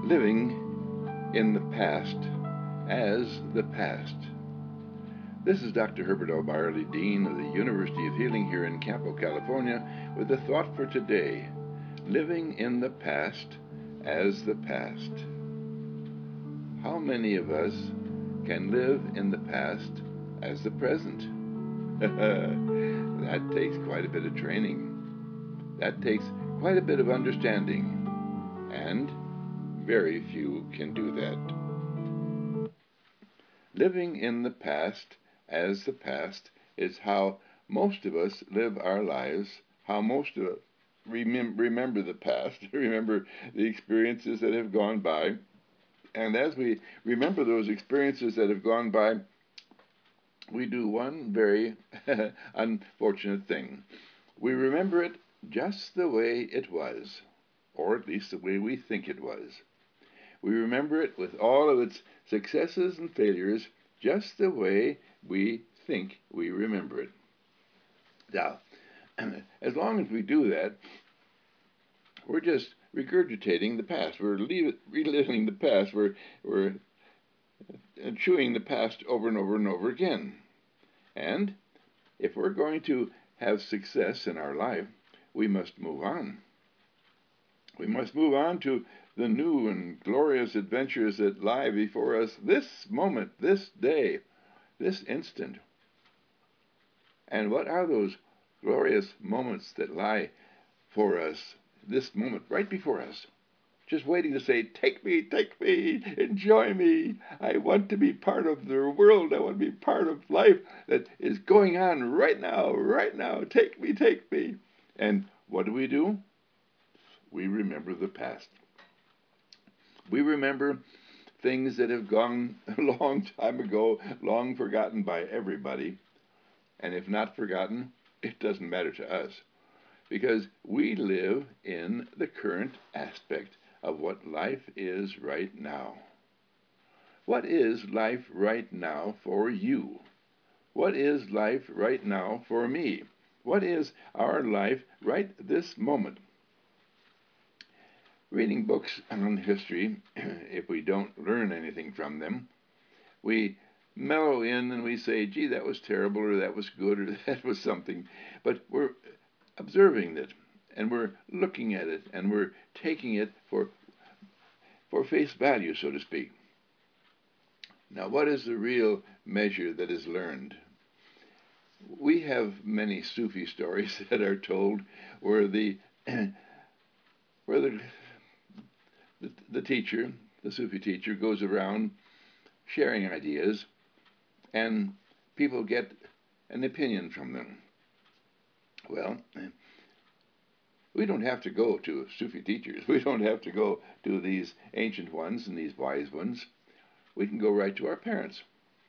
living in the past as the past. This is Dr. Herbert L. Byerly, Dean of the University of Healing here in Campo, California, with a thought for today: living in the past as the past. How many of us can live in the past as the present? That takes quite a bit of training. That takes quite a bit of understanding. And very few can do that. Living in the past as the past is how most of us live our lives, how most of us remember the past, remember the experiences that have gone by. And as we remember those experiences that have gone by, we do one very unfortunate thing. We remember it just the way it was, or at least the way we think it was. We remember it with all of its successes and failures just the way we think we remember it. Now, as long as we do that, we're just regurgitating the past. We're reliving the past. We're chewing the past over and over and over again. And if we're going to have success in our life, we must move on. We must move on to the new and glorious adventures that lie before us this moment, this day, this instant. And what are those glorious moments that lie for us, this moment, right before us? Just waiting to say, take me, enjoy me. I want to be part of the world. I want to be part of life that is going on right now, right now. Take me. And what do? We remember the past. We remember things that have gone a long time ago, long forgotten by everybody. And if not forgotten, it doesn't matter to us, because we live in the current aspect of what life is right now. What is life right now for you? What is life right now for me? What is our life right this moment? Reading books on history, if we don't learn anything from them, we mellow in and we say, gee, that was terrible, or that was good, or that was something. But we're observing it, and we're looking at it, and we're taking it for face value, so to speak. Now, what is the real measure that is learned? We have many Sufi stories that are told where the teacher, the Sufi teacher, goes around sharing ideas, and people get an opinion from them. Well, we don't have to go to Sufi teachers. We don't have to go to these ancient ones and these wise ones. We can go right to our parents.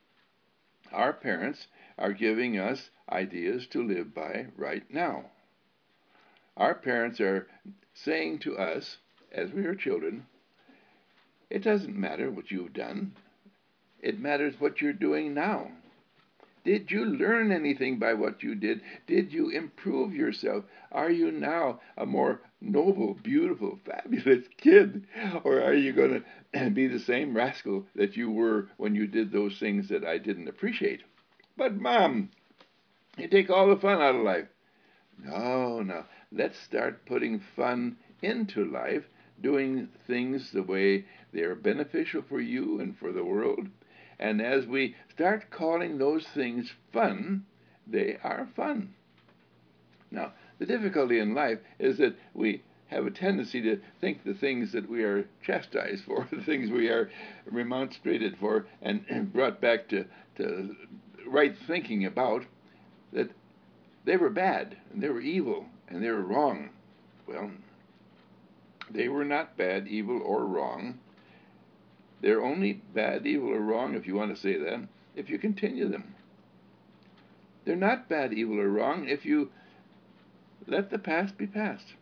Our parents are giving us ideas to live by right now. Our parents are saying to us, as we are children, it doesn't matter what you've done. It matters what you're doing now. Did you learn anything by what you did? Did you improve yourself? Are you now a more noble, beautiful, fabulous kid? Or are you going to be the same rascal that you were when you did those things that I didn't appreciate? But Mom, you take all the fun out of life. No. Let's start putting fun into life, doing things the way they are beneficial for you and for the world. And as we start calling those things fun, they are fun. Now, the difficulty in life is that we have a tendency to think the things that we are chastised for, the things we are remonstrated for and brought back to right thinking about, that they were bad, and they were evil, and they were wrong. Well, they were not bad, evil, or wrong. They're only bad, evil, or wrong, if you want to say that, if you continue them. They're not bad, evil, or wrong if you let the past be past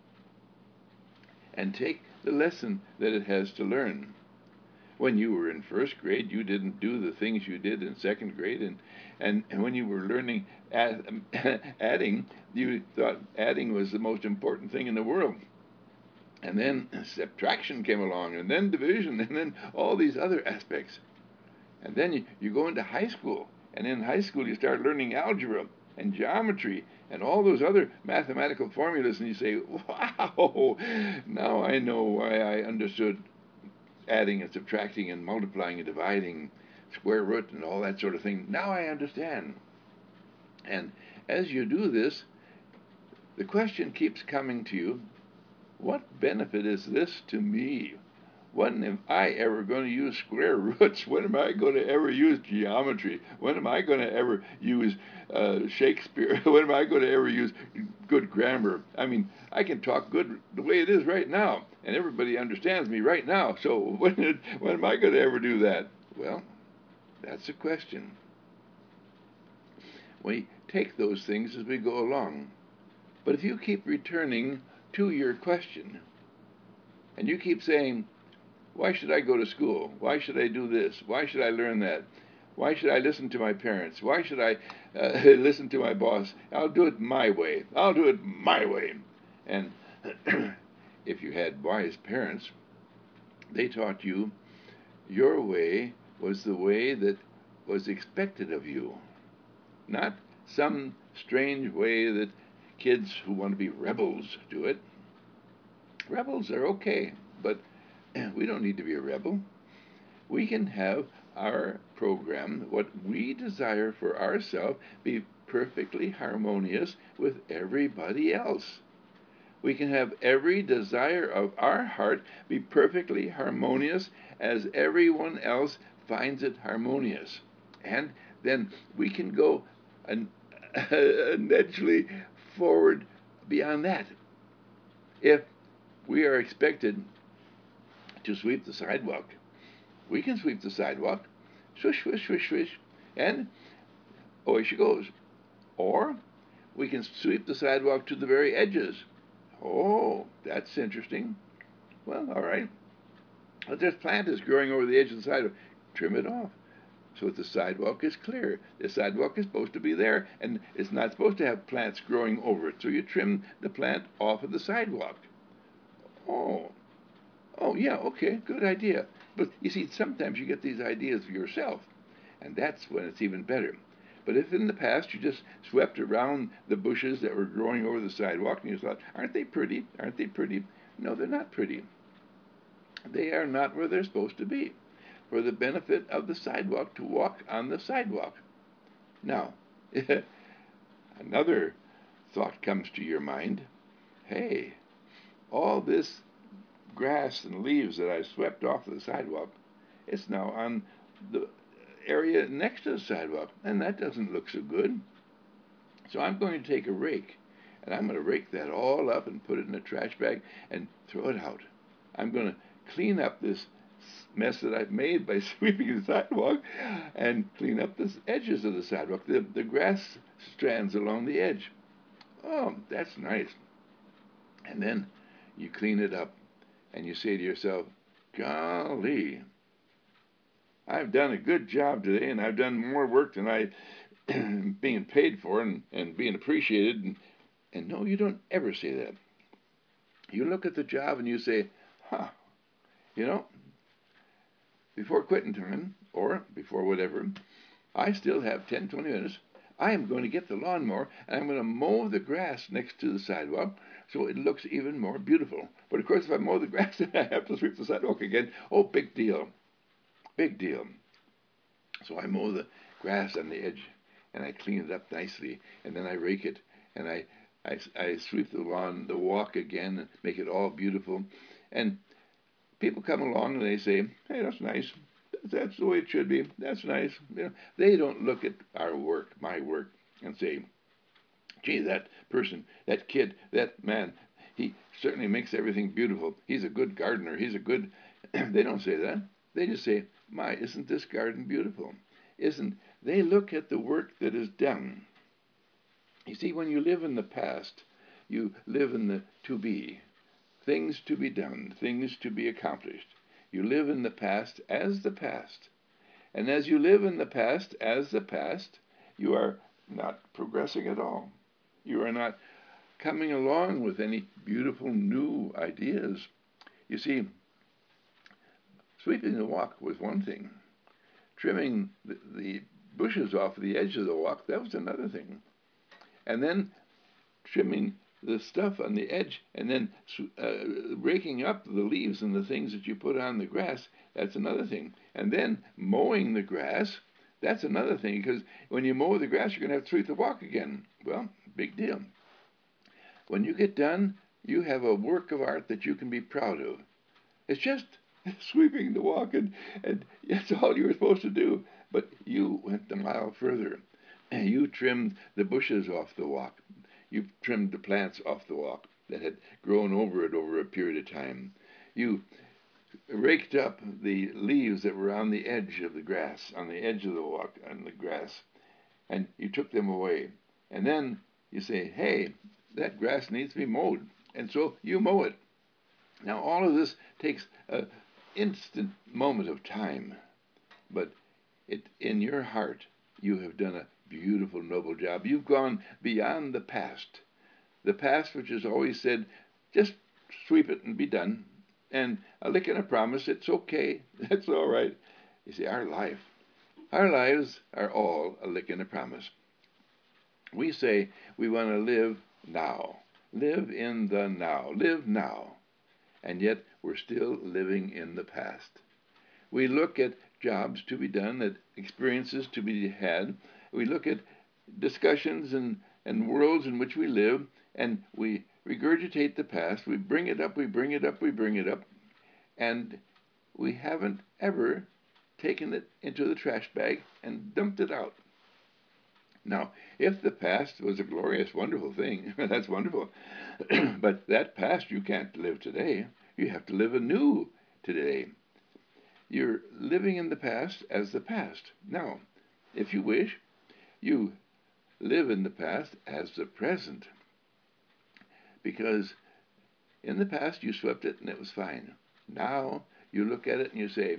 and take the lesson that it has to learn. When you were in first grade, you didn't do the things you did in second grade, and when you were learning adding, you thought adding was the most important thing in the world. And then subtraction came along, and then division, and then all these other aspects. And then you go into high school, and in high school you start learning algebra and geometry and all those other mathematical formulas, and you say, wow, now I know why I understood adding and subtracting and multiplying and dividing, square root and all that sort of thing. Now I understand. And as you do this, the question keeps coming to you, what benefit is this to me? When am I ever going to use square roots? When am I going to ever use geometry? When am I going to ever use Shakespeare? When am I going to ever use good grammar? I mean, I can talk good the way it is right now, and everybody understands me right now. So when am I going to ever do that? Well, that's a question. We take those things as we go along. But if you keep returning to your question, and you keep saying, why should I go to school? Why should I do this? Why should I learn that? Why should I listen to my parents? Why should I listen to my boss? I'll do it my way. I'll do it my way. And if you had wise parents, they taught you your way was the way that was expected of you, not some strange way that kids who want to be rebels do it. Rebels are okay, but we don't need to be a rebel. We can have our program, what we desire for ourselves, be perfectly harmonious with everybody else. We can have every desire of our heart be perfectly harmonious as everyone else finds it harmonious. And then we can go naturally forward beyond that. If we are expected to sweep the sidewalk, we can sweep the sidewalk, swish, swish, swish, swish, and away she goes. Or we can sweep the sidewalk to the very edges. Oh, that's interesting. Well, all right. But this plant is growing over the edge of the sidewalk. Trim it off so that the sidewalk is clear. The sidewalk is supposed to be there, and it's not supposed to have plants growing over it. So you trim the plant off of the sidewalk. Oh, oh yeah, okay, good idea. But you see, sometimes you get these ideas for yourself, and that's when it's even better. But if in the past you just swept around the bushes that were growing over the sidewalk and you thought, aren't they pretty? Aren't they pretty? No, they're not pretty. They are not where they're supposed to be, for the benefit of the sidewalk to walk on the sidewalk. Now, another thought comes to your mind. Hey, all this grass and leaves that I swept off the sidewalk, it's now on the area next to the sidewalk, and that doesn't look so good. So I'm going to take a rake, and I'm going to rake that all up and put it in a trash bag and throw it out. I'm going to clean up this mess that I've made by sweeping the sidewalk and clean up the edges of the sidewalk, the grass strands along the edge. Oh, that's nice. And then you clean it up and you say to yourself, golly, I've done a good job today and I've done more work than I being paid for and being appreciated. And no, you don't ever say that. You look at the job and you say, huh, you know, before quitting time or before whatever, I still have 10, 20 minutes. I am going to get the lawnmower and I'm going to mow the grass next to the sidewalk so it looks even more beautiful. But of course, if I mow the grass, then I have to sweep the sidewalk again. Oh, big deal. Big deal. So I mow the grass on the edge and I clean it up nicely and then I rake it and I sweep the lawn, the walk again and make it all beautiful. And people come along and they say, hey, that's nice. That's the way it should be. That's nice. You know, they don't look at our work, my work, and say, gee, that person, that kid, that man, he certainly makes everything beautiful. He's a good gardener. He's a good... They don't say that. They just say, my, isn't this garden beautiful? Isn't... They look at the work that is done. You see, when you live in the past, you live in the to be. Things to be done, things to be accomplished. You live in the past as the past. And as you live in the past as the past, you are not progressing at all. You are not coming along with any beautiful new ideas. You see, sweeping the walk was one thing. Trimming the bushes off the edge of the walk, that was another thing. And then trimming the stuff on the edge and then raking up the leaves and the things that you put on the grass, that's another thing. And then mowing the grass, that's another thing, because when you mow the grass, you're going to have to sweep the walk again. Well, big deal. When you get done, you have a work of art that you can be proud of. It's just sweeping the walk, and that's all you were supposed to do. But you went a mile further. You trimmed the bushes off the walk. You trimmed the plants off the walk that had grown over it over a period of time. You raked up the leaves that were on the edge of the grass, on the edge of the walk, on the grass, and you took them away. And then you say, hey, that grass needs to be mowed. And so you mow it. Now, all of this takes an instant moment of time, but in your heart, you have done a beautiful, noble job. You've gone beyond the past which has always said, just sweep it and be done. And a lick and a promise, it's okay, that's all right. You see, our lives are all a lick and a promise. We say we want to live now, live in the now, live now. And yet we're still living in the past. We look at jobs to be done, at experiences to be had. We look at discussions and worlds in which we live, and we regurgitate the past. We bring it up, we bring it up, we bring it up, and we haven't ever taken it into the trash bag and dumped it out. Now, if the past was a glorious, wonderful thing, that's wonderful. But that past you can't live today. You have to live anew today. You're living in the past as the past. Now, if you wish, you live in the past as the present. Because in the past you swept it and it was fine. Now you look at it and you say,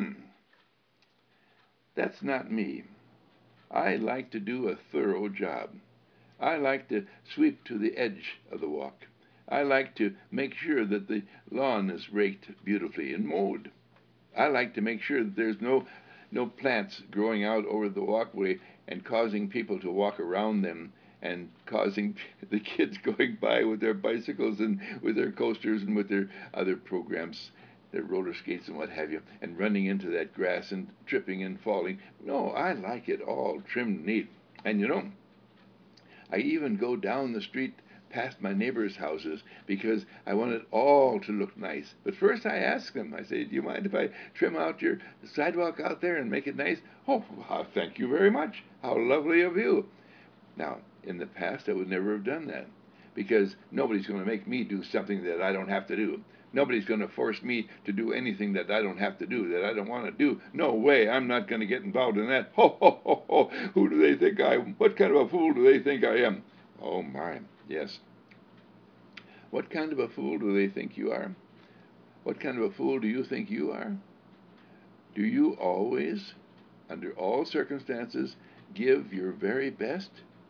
that's not me. I like to do a thorough job. I like to sweep to the edge of the walk. I like to make sure that the lawn is raked beautifully and mowed. I like to make sure that there's no plants growing out over the walkway and causing people to walk around them and causing the kids going by with their bicycles and with their coasters and with their other programs, their roller skates and what have you, and running into that grass and tripping and falling. No, I like it all trimmed neat. And you know, I even go down the street past my neighbors' houses because I want it all to look nice. But first I ask them, I say, do you mind if I trim out your sidewalk out there and make it nice? Oh, thank you very much. How lovely of you. Now, in the past, I would never have done that because nobody's going to make me do something that I don't have to do. Nobody's going to force me to do anything that I don't have to do, that I don't want to do. No way, I'm not going to get involved in that. Ho, ho, ho, ho. Who do they think I am? What kind of a fool do they think I am? Oh, my, yes. What kind of a fool do they think you are? What kind of a fool do you think you are? Do you always, under all circumstances, give your very best?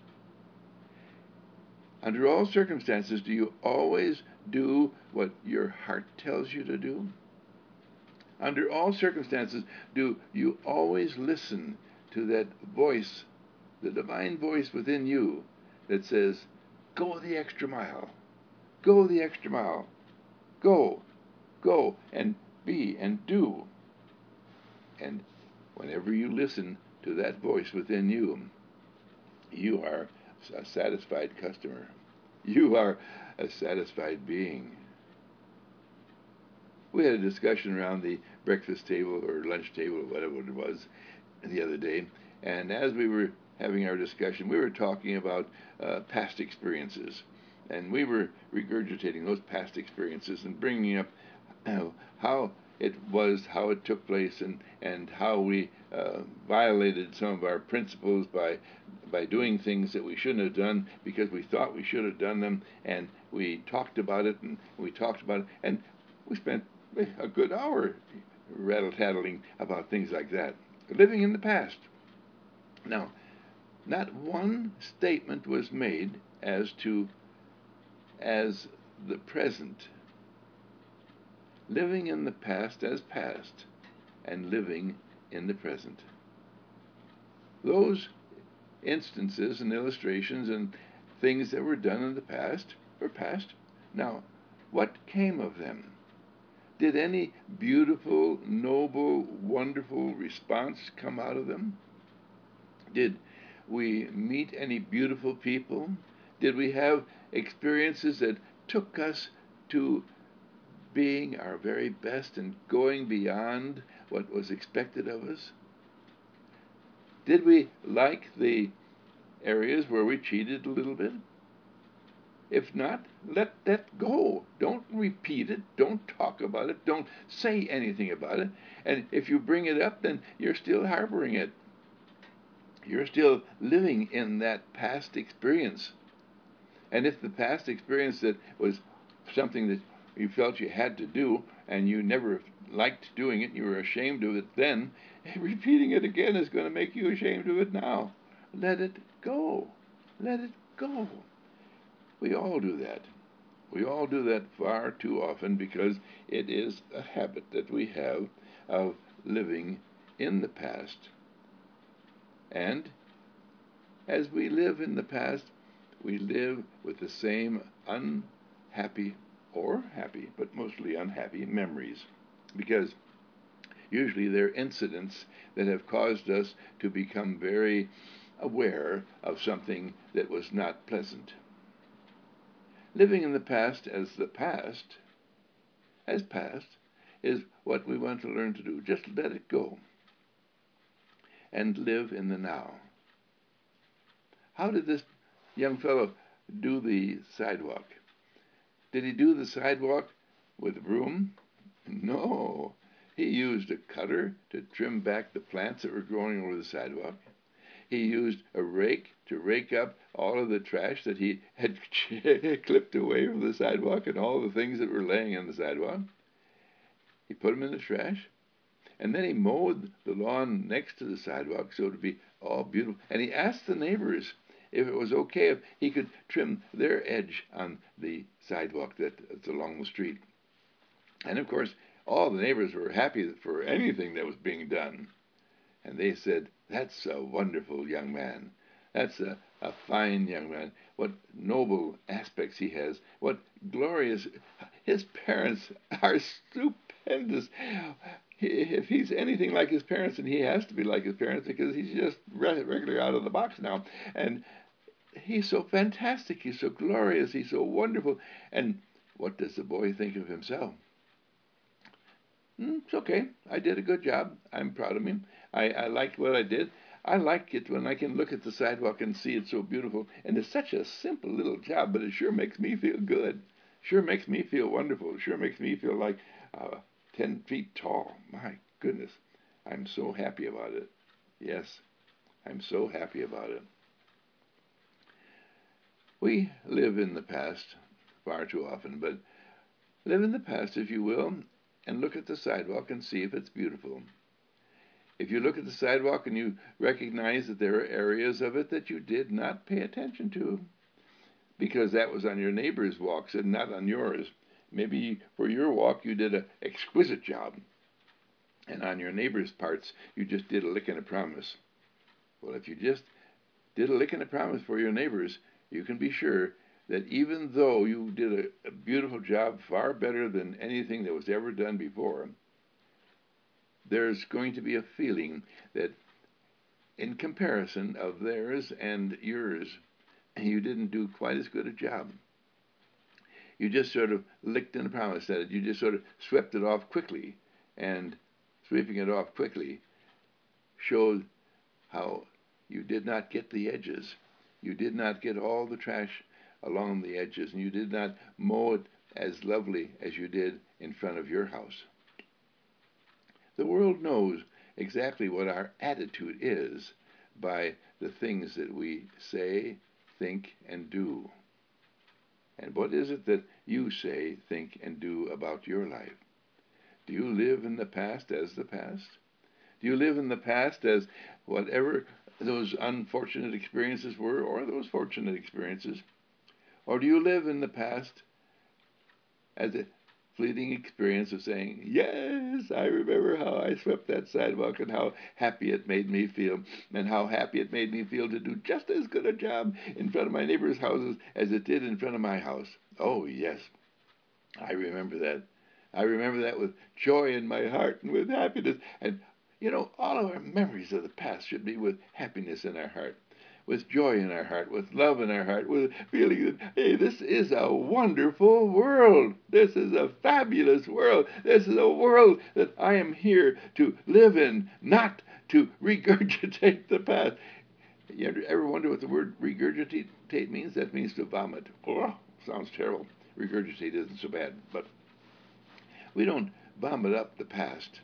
Under all circumstances, do you always do what your heart tells you to do? Under all circumstances, do you always listen to that voice, the divine voice within you that says, go the extra mile, go the extra mile, go, and be and do. And whenever you listen to that voice within you, you are a satisfied customer. You are a satisfied being. We had a discussion around the breakfast table or lunch table or whatever it was the other day, and as we were having our discussion, we were talking about past experiences, and we were regurgitating those past experiences and bringing up how it was, how it took place, and how we violated some of our principles by doing things that we shouldn't have done because we thought we should have done them, and we talked about it, and we spent a good hour rattle-tattling about things like that, living in the past. Now, not one statement was made as to as the present, living in the past as past, and living in the present. Those instances and illustrations and things that were done in the past are past. Now, what came of them? Did any beautiful, noble, wonderful response come out of them? Did we meet any beautiful people? Did we have experiences that took us to being our very best and going beyond what was expected of us? Did we like the areas where we cheated a little bit? If not, let that go. Don't repeat it. Don't talk about it. Don't say anything about it. And if you bring it up, then you're still harboring it. You're still living in that past experience. And if the past experience that was something that you felt you had to do and you never liked doing it, you were ashamed of it then, repeating it again is going to make you ashamed of it now. Let it go. Let it go. We all do that. We all do that far too often because it is a habit that we have of living in the past. And as we live in the past, we live with the same unhappy or happy, but mostly unhappy memories. Because usually they're incidents that have caused us to become very aware of something that was not pleasant. Living in the past, as past, is what we want to learn to do. Just let it go and live in the now. How did this young fellow do the sidewalk? Did he do the sidewalk with a broom? No. He used a cutter to trim back the plants that were growing over the sidewalk. He used a rake to rake up all of the trash that he had clipped away from the sidewalk and all the things that were laying on the sidewalk. He put them in the trash, and then he mowed the lawn next to the sidewalk so it would be all beautiful. And he asked the neighbors if it was okay if he could trim their edge on the sidewalk that's along the street. And of course, all the neighbors were happy for anything that was being done. And they said, "That's a wonderful young man. That's a fine young man. What noble aspects he has. What glorious. His parents are stupendous. If he's anything like his parents, then he has to be like his parents because he's just regular out of the box now. And he's so fantastic. He's so glorious. He's so wonderful." And what does the boy think of himself? It's okay. I did a good job. I'm proud of me. I liked what I did. I like it when I can look at the sidewalk and see it so beautiful. And it's such a simple little job, but it sure makes me feel good. Sure makes me feel wonderful. Sure makes me feel like 10 feet tall. My goodness. I'm so happy about it. Yes, I'm so happy about it. We live in the past far too often, but live in the past, if you will, and look at the sidewalk and see if it's beautiful. If you look at the sidewalk and you recognize that there are areas of it that you did not pay attention to because that was on your neighbor's walks and not on yours. Maybe for your walk you did an exquisite job, and on your neighbor's parts you just did a lick and a promise. Well, if you just did a lick and a promise for your neighbors, you can be sure that even though you did a beautiful job, far better than anything that was ever done before, there's going to be a feeling that in comparison of theirs and yours, you didn't do quite as good a job. You just sort of licked and promised at it. You just sort of swept it off quickly, and sweeping it off quickly showed how you did not get the edges. You did not get all the trash along the edges, and you did not mow it as lovely as you did in front of your house. The world knows exactly what our attitude is by the things that we say, think, and do. And what is it that you say, think, and do about your life? Do you live in the past as the past? Do you live in the past as whatever those unfortunate experiences were, or those fortunate experiences? Or do you live in the past as a fleeting experience of saying, yes, I remember how I swept that sidewalk and how happy it made me feel, and how happy it made me feel to do just as good a job in front of my neighbors' houses as it did in front of my house? Oh, yes, I remember that. I remember that with joy in my heart and with happiness. And, all of our memories of the past should be with happiness in our heart, with joy in our heart, with love in our heart, with feeling that, hey, this is a wonderful world. This is a fabulous world. This is a world that I am here to live in, not to regurgitate the past. You ever wonder what the word regurgitate means? That means to vomit. Oh, sounds terrible. Regurgitate isn't so bad, but we don't vomit up the past.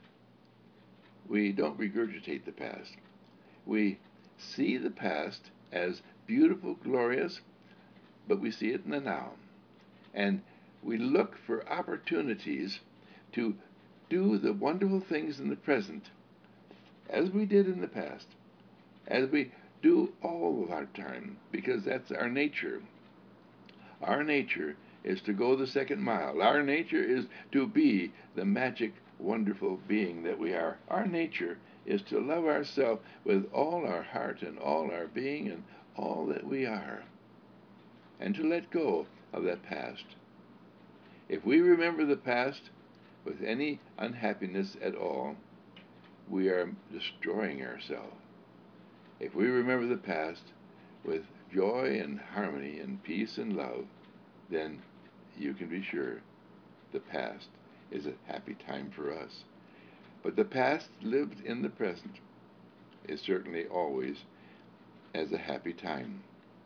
We don't regurgitate the past. We see the past as beautiful, glorious, but we see it in the now. And we look for opportunities to do the wonderful things in the present, as we did in the past, as we do all of our time, because that's our nature. Our nature is to go the second mile. Our nature is to be the magic, wonderful being that we are. Our nature is to love ourselves with all our heart and all our being and all that we are, and to let go of that past. If we remember the past with any unhappiness at all, we are destroying ourselves. If we remember the past with joy and harmony and peace and love, then you can be sure the past is a happy time for us. But the past lived in the present is certainly always as a happy time.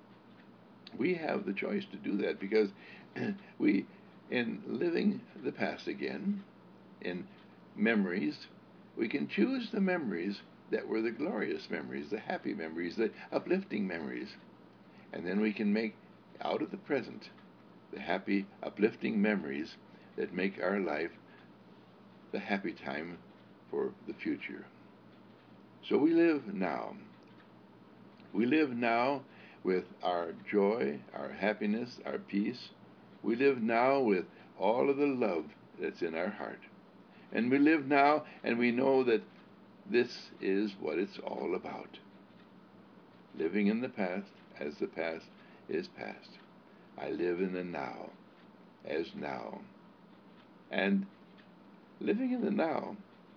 We have the choice to do that because we, in living the past again, in memories, we can choose the memories that were the glorious memories, the happy memories, the uplifting memories. And then we can make out of the present the happy, uplifting memories that make our life the happy time for the future. So we live now. We live now with our joy, our happiness, our peace. We live now with all of the love that's in our heart. And we live now and we know that this is what it's all about. Living in the past as the past is past. I live in the now as now. And living in the now,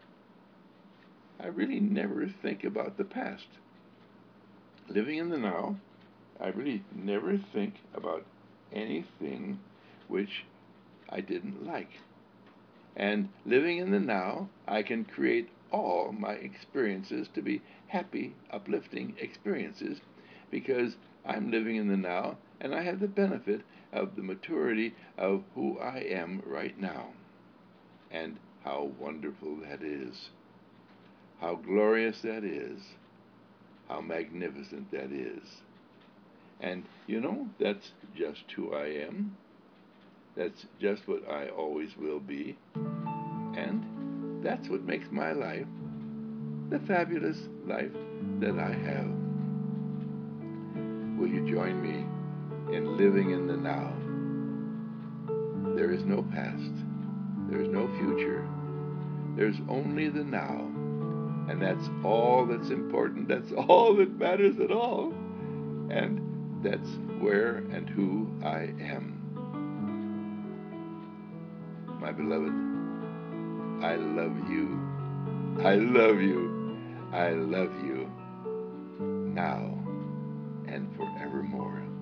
I really never think about the past. Living in the now, I really never think about anything which I didn't like. And living in the now, I can create all my experiences to be happy, uplifting experiences because I'm living in the now and I have the benefit of the maturity of who I am right now. And how wonderful that is. How glorious that is. How magnificent that is. And that's just who I am. That's just what I always will be. And that's what makes my life the fabulous life that I have. Will you join me in living in the now? There is no past. There is no future. There's only the now. And that's all that's important. That's all that matters at all. And that's where and who I am. My beloved, I love you. I love you. I love you now and forevermore.